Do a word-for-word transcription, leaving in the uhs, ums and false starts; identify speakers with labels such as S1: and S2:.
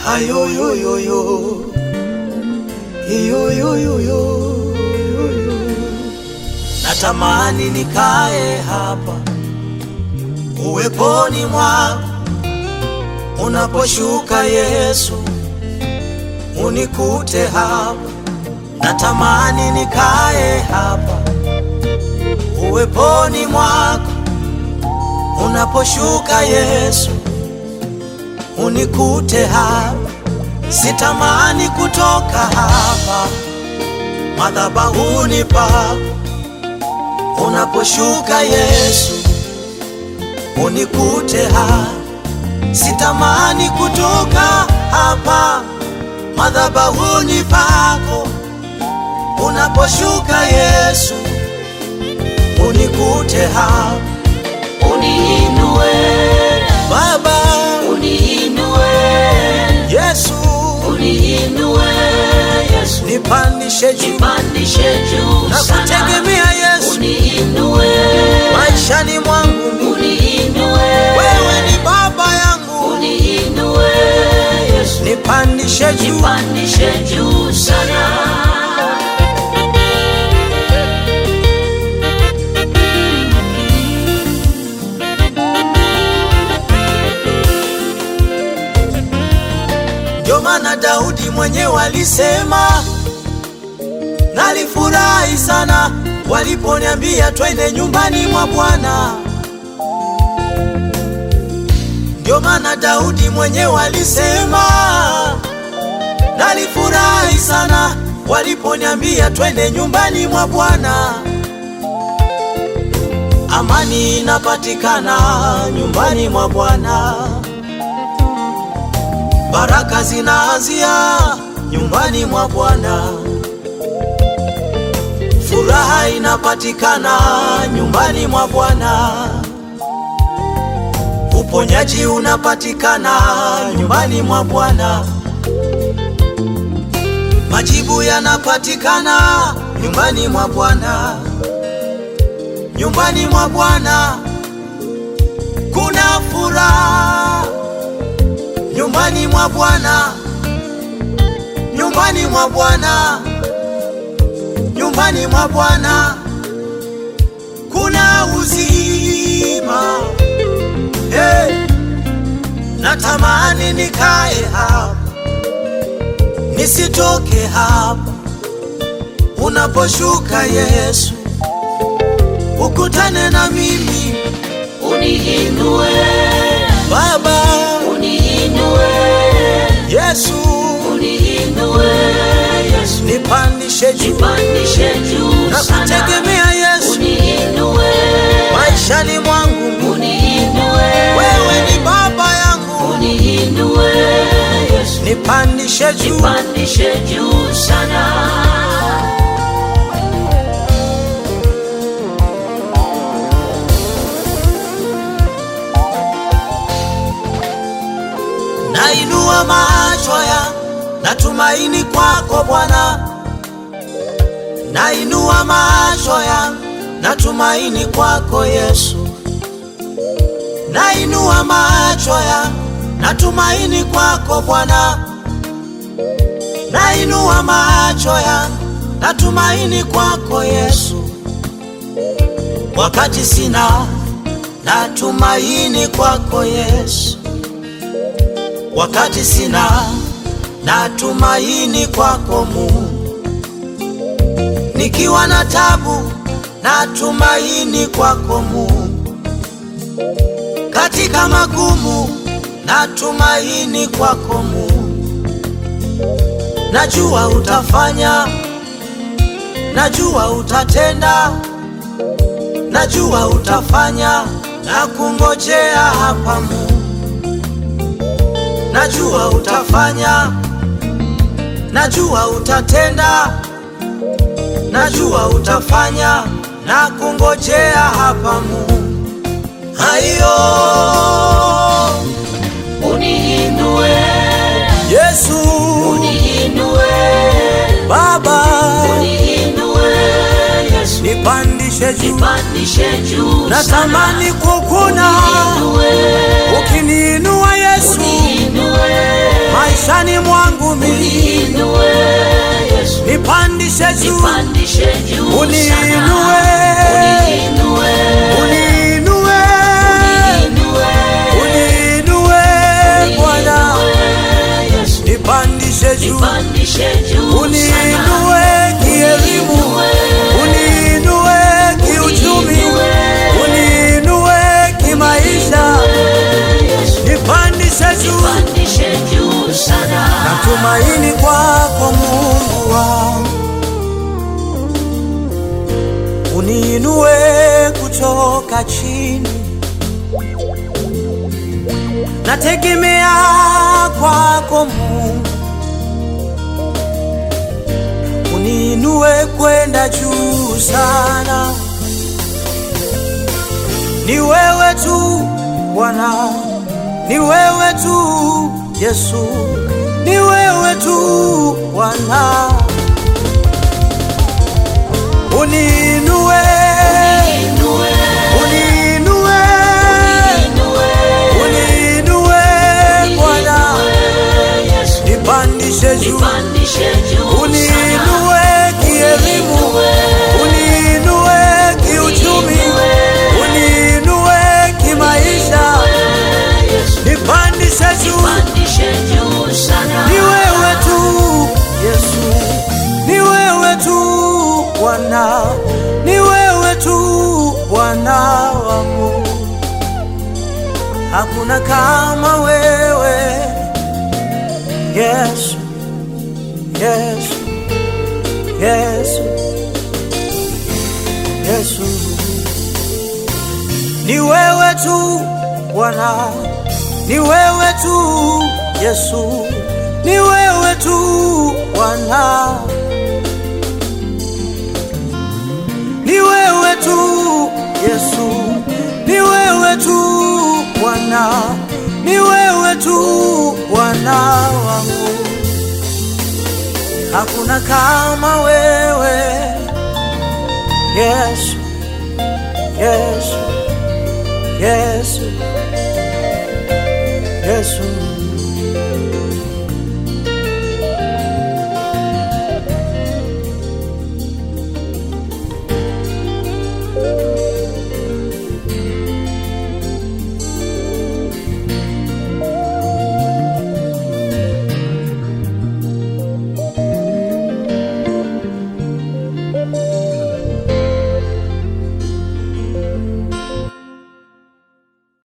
S1: Ayo yo yo yo, yo yo yo yo, natamani nikae hapa uweponi mwako, unaposhuka Yesu unikute hapa. Natamani nikae hapa uweponi mwako, unaposhuka Yesu unikute hapa. Sitamani kutoka hapa madhabahuni pako, unaposhuka Yesu unikute hapa. Sitamani kutoka hapa madhabahuni pako, unaposhuka Yesu unikute hapa.
S2: Uniinue
S1: Baba,
S2: uniinue
S1: Yesu,
S2: uniinue Yesu,
S1: nipandishe juu,
S2: nipandishe juu
S1: na kutegemea Yesu,
S2: uniinue
S1: maishani mwangu,
S2: uniinue
S1: wewe ni baba yangu,
S2: uniinue Yesu,
S1: nipandishe juu,
S2: nipandishe juu sana.
S1: Ndio maana Daudi mwenyewe alisema, nalifurahi sana waliponiambia twende nyumbani mwa Bwana. Ndio maana Daudi mwenyewe alisema, nalifurahi sana waliponiambia twende nyumbani mwa Bwana. Amani inapatikana nyumbani mwa Bwana, baraka zinaanzia nyumbani mwa Bwana, furaha inapatikana nyumbani mwa Bwana, uponyaji unapatikana nyumbani mwa Bwana, majibu yanapatikana nyumbani mwa Bwana. Nyumbani mwa Bwana kuna furaha, nyumbani mwa Bwana, nyumbani mwa Bwana, nyumbani mwa Bwana kuna uzima. Hey, natamani nikae hapa, nisitoke hapa, unaposhuka Yesu ukutane na mimi.
S2: Uniinue
S1: Baba,
S2: uniinue
S1: Yesu,
S2: uniinue Yesu,
S1: nipandishe juu,
S2: nipandishe juu
S1: na
S2: sana.
S1: kutegemea Yesu,
S2: Uniinue
S1: maishani mwangu,
S2: uniinue
S1: wewe ni baba yangu,
S2: uniinue Yesu,
S1: nipandishe juu,
S2: nipandishe juu sana.
S1: nainua macho ya natumaini kwako Bwana, nainua macho ya natumaini kwako Yesu, nainua macho ya natumaini kwako Bwana, nainua macho ya natumaini kwako Yesu. Wakati sina natumaini kwako Yesu, wakati sina natumaini kwako Mungu, nikiwa na tabu natumaini kwako Mungu, katika magumu natumaini kwako Mungu. Najua utafanya, najua utatenda, najua utafanya, na kungojea hapa Mungu. Najua utafanya, najua utatenda, najua utafanya, na kungojea hapa Mungu. Hayo
S2: Uniinue
S1: Yesu,
S2: uniinue
S1: Baba,
S2: uniinue Yesu,
S1: nipandishe juu,
S2: nipandishe juu.
S1: natamani kukuna
S2: Uniinue
S1: ukiniinua Yesu,
S2: uniinue
S1: maishani juu,
S2: nipandishe juu sana.
S1: uniinue,
S2: Uniinue,
S1: uniinue,
S2: uniinue,
S1: uniinue Bwana,
S2: Yesu.
S1: nipandishe juu,
S2: Nipandishe juu
S1: uniinue kielimu, uniinue kiuchumi, uniinue kimaisha, nipandishe juu,
S2: nipandishe juu sana.
S1: natumaini kwako Mungu wangu, uniinue kutoka chini, nategemea kwako Mungu, uniinue kwenda juu sana. Ni wewe tu Bwana, ni wewe tu Yesu, ni wewe tu Bwana, uniinue,
S2: Uniinue,
S1: uniinue, uniinue Bwana,
S2: Yesu.
S1: nipandishe juu,
S2: Nipandishe juu
S1: uniinue kielimu, uniinue kiuchumi, uniinue kimaisha, nipandishe juu,
S2: nipandishe juu sana.
S1: ni wewe tu Yesu, ni wewe tu Bwana, ni wewe tu Bwana wangu, hakuna kama wewe Yesu, Yesu, Yesu, Yesu, ni wewe tu Bwana, ni wewe tu Yesu, ni wewe tu Bwana, ni wewe tu Yesu, ni wewe tu Bwana, ni wewe tu Bwana wangu, hakuna kama wewe Yesu, Yesu, Yesu, Yesu.